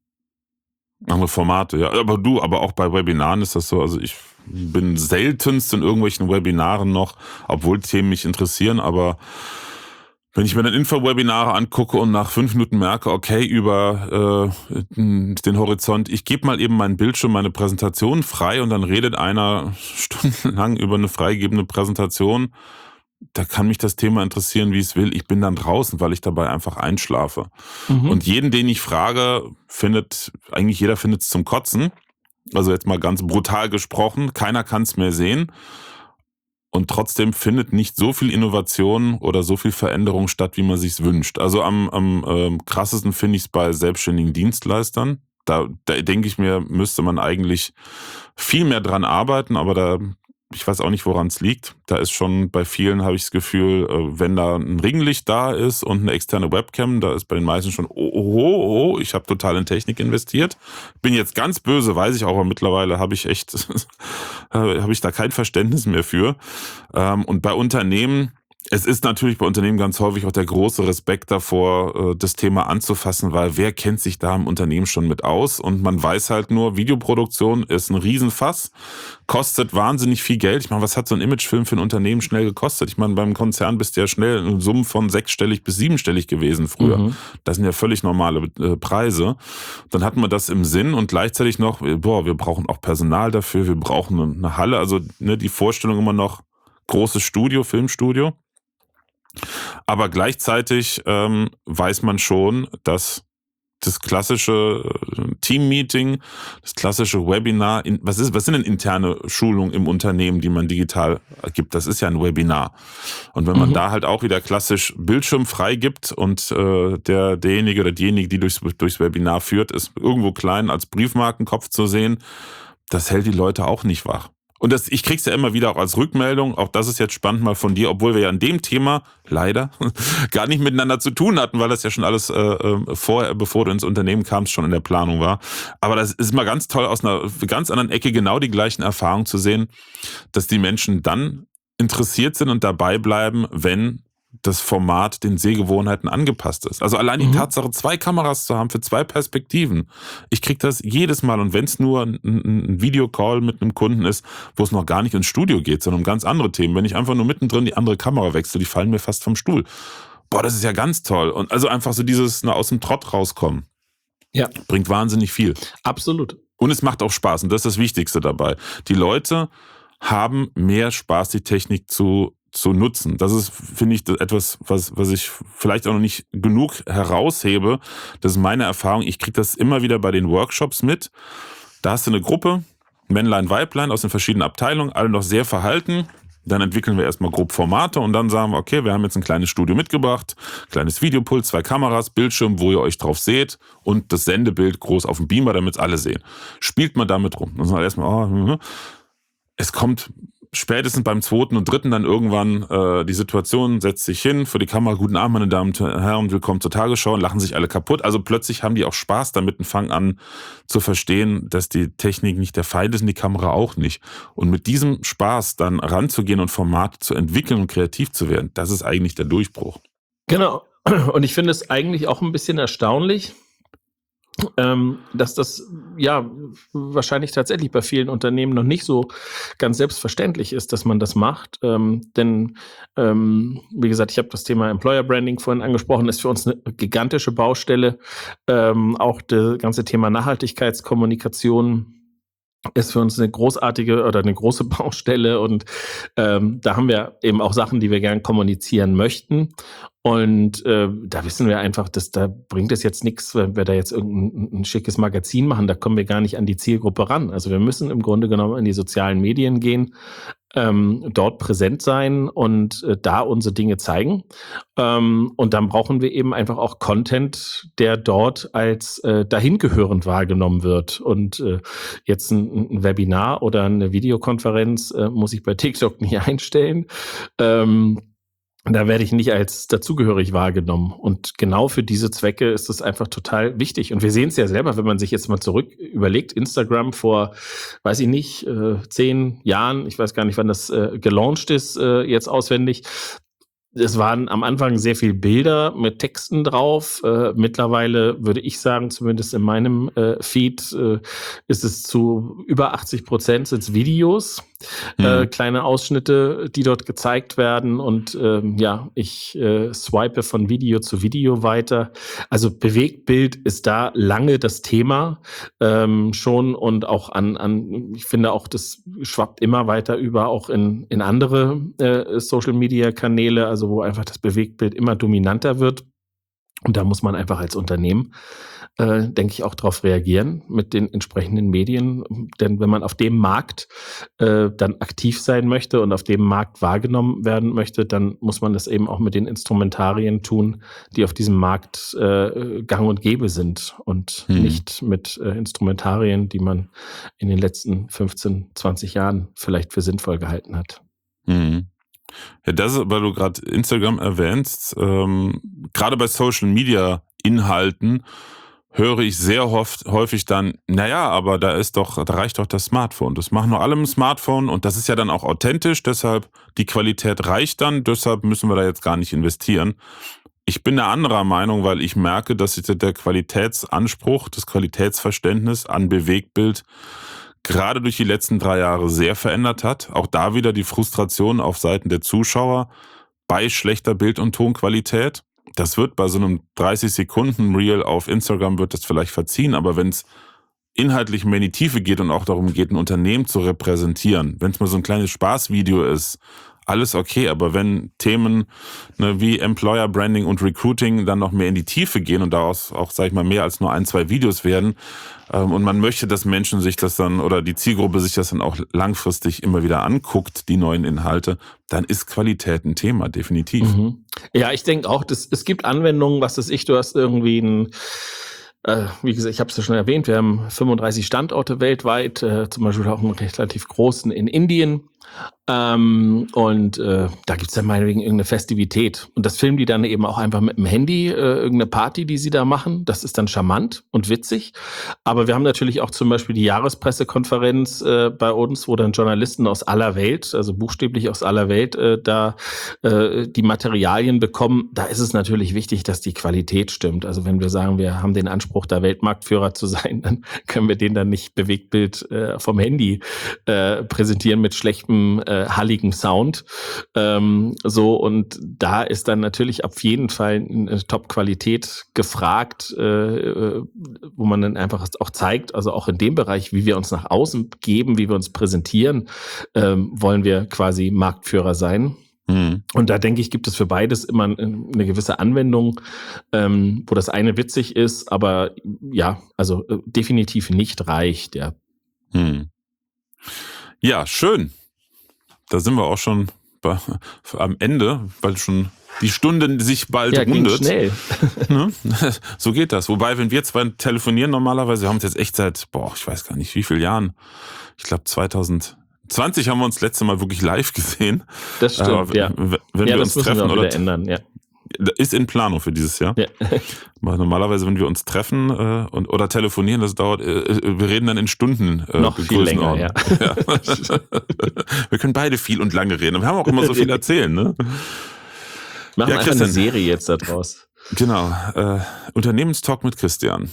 Andere Formate, ja. Aber du, aber auch bei Webinaren ist das so, also ich bin seltenst in irgendwelchen Webinaren noch, obwohl Themen mich interessieren, aber wenn ich mir dann Info-Webinare angucke und nach fünf Minuten merke, okay, über äh, den Horizont, ich gebe mal eben meinen Bildschirm, meine Präsentation frei und dann redet einer stundenlang über eine freigegebene Präsentation, da kann mich das Thema interessieren, wie es will. Ich bin dann draußen, weil ich dabei einfach einschlafe. Mhm. Und jeden, den ich frage, findet, eigentlich jeder findet es zum Kotzen. Also jetzt mal ganz brutal gesprochen, keiner kann es mehr sehen. Und trotzdem findet nicht so viel Innovation oder so viel Veränderung statt, wie man sich's wünscht. Also am, am äh, krassesten finde ich es bei selbstständigen Dienstleistern. Da, da denke ich mir, müsste man eigentlich viel mehr dran arbeiten, aber da ich weiß auch nicht, woran es liegt. Da ist schon bei vielen, habe ich das Gefühl, wenn da ein Ringlicht da ist und eine externe Webcam, da ist bei den meisten schon, oh, oh, oh, ich habe total in Technik investiert. Bin jetzt ganz böse, weiß ich auch, aber mittlerweile habe ich echt, habe ich da kein Verständnis mehr für. Und bei Unternehmen, es ist natürlich bei Unternehmen ganz häufig auch der große Respekt davor, das Thema anzufassen, weil wer kennt sich da im Unternehmen schon mit aus? Und man weiß halt nur, Videoproduktion ist ein Riesenfass, kostet wahnsinnig viel Geld. Ich meine, was hat so ein Imagefilm für ein Unternehmen schnell gekostet? Ich meine, beim Konzern bist du ja schnell in Summen von sechsstellig bis siebenstellig gewesen früher. Mhm. Das sind ja völlig normale äh, Preise. Dann hatten wir das im Sinn und gleichzeitig noch, boah, wir brauchen auch Personal dafür, wir brauchen eine Halle. Also ne, die Vorstellung immer noch, großes Studio, Filmstudio. Aber gleichzeitig ähm, weiß man schon, dass das klassische Team-Meeting, das klassische Webinar. Was ist, was sind denn interne Schulungen im Unternehmen, die man digital gibt? Das ist ja ein Webinar. Und wenn man mhm. da halt auch wieder klassisch Bildschirm freigibt und äh, der, derjenige oder diejenige, die durchs, durchs Webinar führt, ist irgendwo klein als Briefmarkenkopf zu sehen, das hält die Leute auch nicht wach. Und das, ich krieg's ja immer wieder auch als Rückmeldung, auch das ist jetzt spannend mal von dir, obwohl wir ja an dem Thema leider gar nicht miteinander zu tun hatten, weil das ja schon alles äh, vorher, bevor du ins Unternehmen kamst, schon in der Planung war. Aber das ist mal ganz toll, aus einer ganz anderen Ecke genau die gleichen Erfahrungen zu sehen, dass die Menschen dann interessiert sind und dabei bleiben, wenn das Format den Sehgewohnheiten angepasst ist. Also allein die mhm. Tatsache, zwei Kameras zu haben für zwei Perspektiven. Ich kriege das jedes Mal. Und wenn es nur ein, ein Videocall mit einem Kunden ist, wo es noch gar nicht ins Studio geht, sondern um ganz andere Themen. Wenn ich einfach nur mittendrin die andere Kamera wechsle, die fallen mir fast vom Stuhl. Boah, das ist ja ganz toll. Und also einfach so dieses na, aus dem Trott rauskommen. Ja. Bringt wahnsinnig viel. Absolut. Und es macht auch Spaß. Und das ist das Wichtigste dabei. Die Leute haben mehr Spaß, die Technik zu zu nutzen. Das ist, finde ich, etwas, was, was ich vielleicht auch noch nicht genug heraushebe. Das ist meine Erfahrung. Ich kriege das immer wieder bei den Workshops mit. Da hast du eine Gruppe, Männlein, Weiblein aus den verschiedenen Abteilungen, alle noch sehr verhalten. Dann entwickeln wir erstmal grob Formate und dann sagen wir, okay, wir haben jetzt ein kleines Studio mitgebracht, kleines Videopult, zwei Kameras, Bildschirm, wo ihr euch drauf seht und das Sendebild groß auf dem Beamer, damit es alle sehen. Spielt man damit rum. Dann sagen wir erstmal, oh, es kommt spätestens beim zweiten und dritten dann irgendwann äh, die Situation, setzt sich hin, für die Kamera, guten Abend, meine Damen und Herren, willkommen zur Tagesschau und lachen sich alle kaputt. Also plötzlich haben die auch Spaß damit und fangen an zu verstehen, dass die Technik nicht der Feind ist und die Kamera auch nicht. Und mit diesem Spaß dann ranzugehen und Formate zu entwickeln und kreativ zu werden, das ist eigentlich der Durchbruch. Genau. Und ich finde es eigentlich auch ein bisschen erstaunlich, Ähm, dass das ja wahrscheinlich tatsächlich bei vielen Unternehmen noch nicht so ganz selbstverständlich ist, dass man das macht. Ähm, denn ähm, wie gesagt, ich habe das Thema Employer Branding vorhin angesprochen, ist für uns eine gigantische Baustelle. Ähm, auch das ganze Thema Nachhaltigkeitskommunikation ist für uns eine großartige oder eine große Baustelle und ähm, da haben wir eben auch Sachen, die wir gern kommunizieren möchten. Und äh, da wissen wir einfach, dass da bringt es jetzt nichts, wenn wir da jetzt irgendein ein schickes Magazin machen, da kommen wir gar nicht an die Zielgruppe ran. Also wir müssen im Grunde genommen in die sozialen Medien gehen, ähm, dort präsent sein und äh, da unsere Dinge zeigen. Ähm, und dann brauchen wir eben einfach auch Content, der dort als äh, dahingehörend wahrgenommen wird. Und äh, jetzt ein, ein Webinar oder eine Videokonferenz äh, muss ich bei TikTok nicht einstellen. Ähm, Da werde ich nicht als dazugehörig wahrgenommen. Und genau für diese Zwecke ist es einfach total wichtig. Und wir sehen es ja selber, wenn man sich jetzt mal zurück überlegt, Instagram vor, weiß ich nicht, äh, zehn Jahren, ich weiß gar nicht, wann das äh, gelauncht ist, äh, jetzt auswendig. Es waren am Anfang sehr viel Bilder mit Texten drauf. Äh, mittlerweile würde ich sagen, zumindest in meinem äh, Feed, äh, ist es zu über achtzig Prozent sind's Videos, mhm. äh, kleine Ausschnitte, die dort gezeigt werden. Und ähm, ja, ich äh, swipe von Video zu Video weiter. Also Bewegtbild ist da lange das Thema ähm, schon und auch an, an, ich finde auch, das schwappt immer weiter über auch in, in andere äh, Social-Media-Kanäle, also wo einfach das Bewegtbild immer dominanter wird. Und da muss man einfach als Unternehmen, äh, denke ich, auch darauf reagieren mit den entsprechenden Medien. Denn wenn man auf dem Markt äh, dann aktiv sein möchte und auf dem Markt wahrgenommen werden möchte, dann muss man das eben auch mit den Instrumentarien tun, die auf diesem Markt äh, gang und gäbe sind und hm. nicht mit äh, Instrumentarien, die man in den letzten fünfzehn, zwanzig Jahren vielleicht für sinnvoll gehalten hat. Hm. Ja, das ist, weil du gerade Instagram erwähnst, ähm, gerade bei Social Media Inhalten höre ich sehr oft, häufig dann, naja, aber da ist doch, da reicht doch das Smartphone. Das machen nur alle im Smartphone und das ist ja dann auch authentisch, deshalb die Qualität reicht dann, deshalb müssen wir da jetzt gar nicht investieren. Ich bin der anderer Meinung, weil ich merke, dass sich der Qualitätsanspruch, das Qualitätsverständnis an Bewegtbild gerade durch die letzten drei Jahre sehr verändert hat. Auch da wieder die Frustration auf Seiten der Zuschauer bei schlechter Bild- und Tonqualität. Das wird bei so einem dreißig Sekunden Reel auf Instagram wird das vielleicht verziehen, aber wenn es inhaltlich mehr in die Tiefe geht und auch darum geht, ein Unternehmen zu repräsentieren, wenn es mal so ein kleines Spaßvideo ist, alles okay, aber wenn Themen, ne, wie Employer Branding und Recruiting dann noch mehr in die Tiefe gehen und daraus auch, sag ich mal, mehr als nur ein, zwei Videos werden, ähm, und man möchte, dass Menschen sich das dann oder die Zielgruppe sich das dann auch langfristig immer wieder anguckt, die neuen Inhalte, dann ist Qualität ein Thema, definitiv. Mhm. Ja, ich denke auch, dass, es gibt Anwendungen, was weiß ich, du hast irgendwie ein, äh, wie gesagt, ich habe es ja schon erwähnt, wir haben fünfunddreißig Standorte weltweit, äh, zum Beispiel auch einen relativ großen in Indien. Ähm, und äh, da gibt's dann meinetwegen irgendeine Festivität. Und das filmen die dann eben auch einfach mit dem Handy, äh, irgendeine Party, die sie da machen. Das ist dann charmant und witzig. Aber wir haben natürlich auch zum Beispiel die Jahrespressekonferenz äh, bei uns, wo dann Journalisten aus aller Welt, also buchstäblich aus aller Welt, äh, da äh, die Materialien bekommen. Da ist es natürlich wichtig, dass die Qualität stimmt. Also wenn wir sagen, wir haben den Anspruch, da Weltmarktführer zu sein, dann können wir den dann nicht Bewegtbild äh, vom Handy äh, präsentieren mit schlechtem äh, halligen Sound. Ähm, so, und da ist dann natürlich auf jeden Fall eine Top-Qualität gefragt, äh, wo man dann einfach auch zeigt, also auch in dem Bereich, wie wir uns nach außen geben, wie wir uns präsentieren, ähm, wollen wir quasi Marktführer sein. Mhm. Und da denke ich, gibt es für beides immer eine gewisse Anwendung, ähm, wo das eine witzig ist, aber ja, also äh, definitiv nicht reicht, ja. Mhm. Ja, schön. Da sind wir auch schon bei, am Ende, weil schon die Stunde sich bald Ja, ging rundet. schnell. Ne? So geht das. Wobei, wenn wir zwei telefonieren normalerweise, wir haben uns jetzt echt seit, boah, ich weiß gar nicht, wie viele Jahren. Ich glaube zwanzig zwanzig haben wir uns das letzte Mal wirklich live gesehen. Das stimmt, äh, ja. Wenn ja, wir das uns müssen treffen wir auch oder wieder ändern, ja. ist in Planung für dieses Jahr. Ja. Weil normalerweise, wenn wir uns treffen äh, und, oder telefonieren, das dauert, äh, wir reden dann in Stunden. Äh, Noch viel länger, ja. Ja. Wir können beide viel und lange reden. Und wir haben auch immer so viel erzählen, ne? Machen Ja, wir einfach Christian. eine Serie jetzt da draus. Genau. Äh, Unternehmenstalk mit Christian.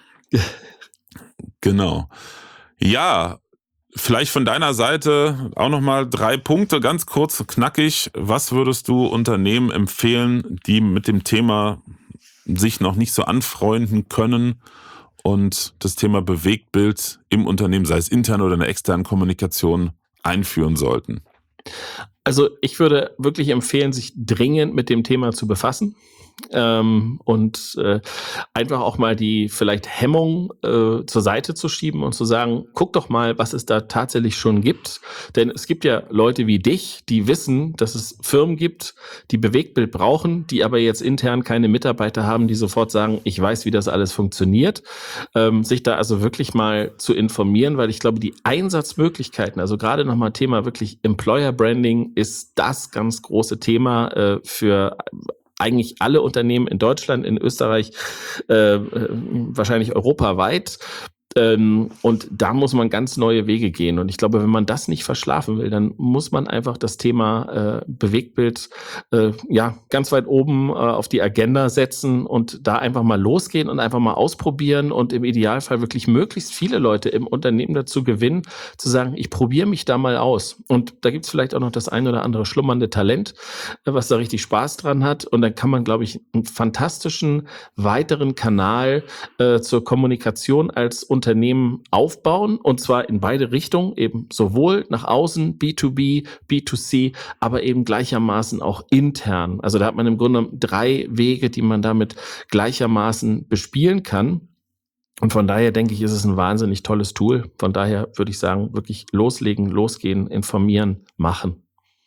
Genau. Ja, vielleicht von deiner Seite auch nochmal drei Punkte, ganz kurz, knackig. Was würdest du Unternehmen empfehlen, die mit dem Thema sich noch nicht so anfreunden können und das Thema Bewegtbild im Unternehmen, sei es intern oder in der externen Kommunikation, einführen sollten? Also ich würde wirklich empfehlen, sich dringend mit dem Thema zu befassen. Ähm, und äh, einfach auch mal die vielleicht Hemmung äh, zur Seite zu schieben und zu sagen, guck doch mal, was es da tatsächlich schon gibt. Denn es gibt ja Leute wie dich, die wissen, dass es Firmen gibt, die Bewegtbild brauchen, die aber jetzt intern keine Mitarbeiter haben, die sofort sagen, ich weiß, wie das alles funktioniert. Ähm, sich da also wirklich mal zu informieren, weil ich glaube, die Einsatzmöglichkeiten, also gerade nochmal Thema wirklich Employer Branding ist das ganz große Thema äh, für eigentlich alle Unternehmen in Deutschland, in Österreich, äh, wahrscheinlich europaweit. Ähm, und da muss man ganz neue Wege gehen. Und ich glaube, wenn man das nicht verschlafen will, dann muss man einfach das Thema äh, Bewegtbild äh, ja ganz weit oben äh, auf die Agenda setzen und da einfach mal losgehen und einfach mal ausprobieren und im Idealfall wirklich möglichst viele Leute im Unternehmen dazu gewinnen, zu sagen, ich probiere mich da mal aus. Und da gibt es vielleicht auch noch das ein oder andere schlummernde Talent, äh, was da richtig Spaß dran hat. Und dann kann man, glaube ich, einen fantastischen weiteren Kanal äh, zur Kommunikation als Unternehmen Unternehmen aufbauen, und zwar in beide Richtungen, eben sowohl nach außen, B zwei B, B zwei C, aber eben gleichermaßen auch intern. Also da hat man im Grunde drei Wege, die man damit gleichermaßen bespielen kann. Und von daher denke ich, ist es ein wahnsinnig tolles Tool. Von daher würde ich sagen, wirklich loslegen, losgehen, informieren, machen.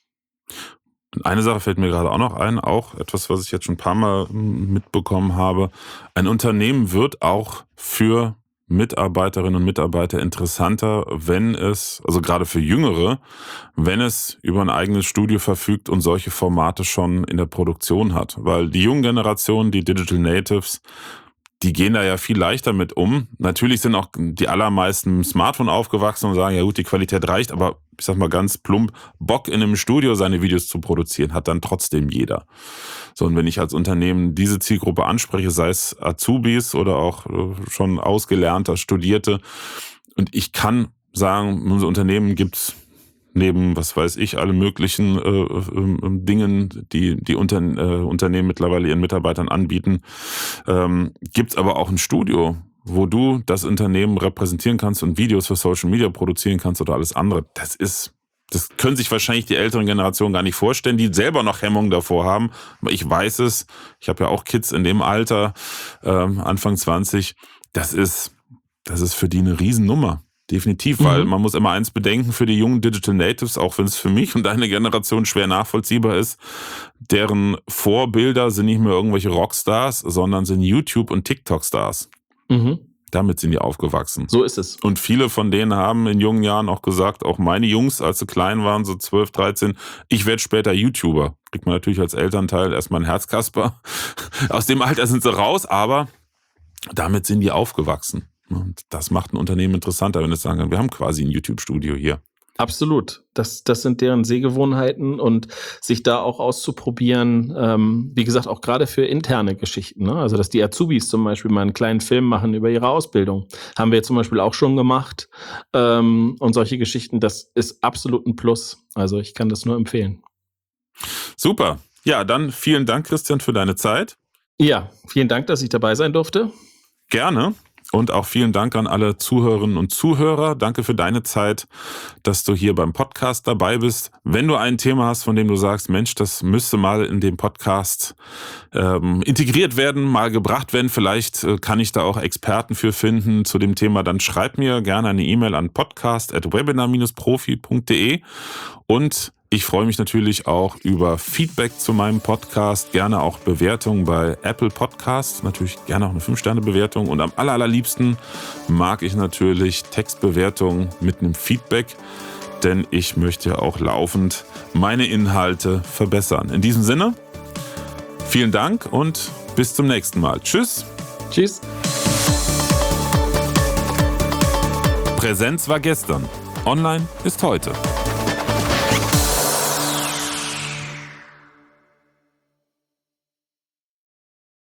Eine Sache fällt mir gerade auch noch ein, auch etwas, was ich jetzt schon ein paar Mal mitbekommen habe. Ein Unternehmen wird auch für Mitarbeiterinnen und Mitarbeiter interessanter, wenn es, also gerade für Jüngere, wenn es über ein eigenes Studio verfügt und solche Formate schon in der Produktion hat. Weil die jungen Generationen, die Digital Natives, die gehen da ja viel leichter mit um. Natürlich sind auch die allermeisten mit dem Smartphone aufgewachsen und sagen, ja gut, die Qualität reicht, aber ich sag mal ganz plump, Bock in einem Studio seine Videos zu produzieren, hat dann trotzdem jeder. So, und wenn ich als Unternehmen diese Zielgruppe anspreche, sei es Azubis oder auch schon Ausgelernte, Studierte, und ich kann sagen, in unserem Unternehmen gibt's neben, was weiß ich, alle möglichen äh, äh, Dingen, die die Unter, äh, Unternehmen mittlerweile ihren Mitarbeitern anbieten, ähm, gibt's aber auch ein Studio, wo du das Unternehmen repräsentieren kannst und Videos für Social Media produzieren kannst oder alles andere. Das ist Das können sich wahrscheinlich die älteren Generationen gar nicht vorstellen, die selber noch Hemmungen davor haben. Aber ich weiß es, ich habe ja auch Kids in dem Alter, ähm, Anfang zwanzig, das ist, das ist für die eine Riesennummer. Definitiv, weil Mhm. man muss immer eins bedenken für die jungen Digital Natives, auch wenn es für mich und deine Generation schwer nachvollziehbar ist, deren Vorbilder sind nicht mehr irgendwelche Rockstars, sondern sind YouTube- und TikTok-Stars. Mhm. Damit sind die aufgewachsen. So ist es. Und viele von denen haben in jungen Jahren auch gesagt, auch meine Jungs, als sie klein waren, so zwölf, dreizehn, ich werde später YouTuber. Kriegt man natürlich als Elternteil erstmal ein Herzkasper. Aus dem Alter sind sie raus, aber damit sind die aufgewachsen. Und das macht ein Unternehmen interessanter, wenn es sagen kann, wir haben quasi ein YouTube-Studio hier. Absolut. Das, das sind deren Sehgewohnheiten und sich da auch auszuprobieren, ähm, wie gesagt, auch gerade für interne Geschichten. Ne? Also, dass die Azubis zum Beispiel mal einen kleinen Film machen über ihre Ausbildung. Haben wir zum Beispiel auch schon gemacht. Ähm, und solche Geschichten, das ist absolut ein Plus. Also, ich kann das nur empfehlen. Super. Ja, dann vielen Dank, Christian, für deine Zeit. Ja, vielen Dank, dass ich dabei sein durfte. Gerne. Und auch vielen Dank an alle Zuhörerinnen und Zuhörer. Danke für deine Zeit, dass du hier beim Podcast dabei bist. Wenn du ein Thema hast, von dem du sagst, Mensch, das müsste mal in dem Podcast ähm, integriert werden, mal gebracht werden, vielleicht äh, kann ich da auch Experten für finden zu dem Thema, dann schreib mir gerne eine E-Mail an podcast at webinar dash profi punkt de und ich freue mich natürlich auch über Feedback zu meinem Podcast, gerne auch Bewertungen bei Apple Podcasts, natürlich gerne auch eine fünf Sterne Bewertung und am aller, allerliebsten mag ich natürlich Textbewertungen mit einem Feedback, denn ich möchte ja auch laufend meine Inhalte verbessern. In diesem Sinne, vielen Dank und bis zum nächsten Mal. Tschüss. Tschüss. Präsenz war gestern, online ist heute.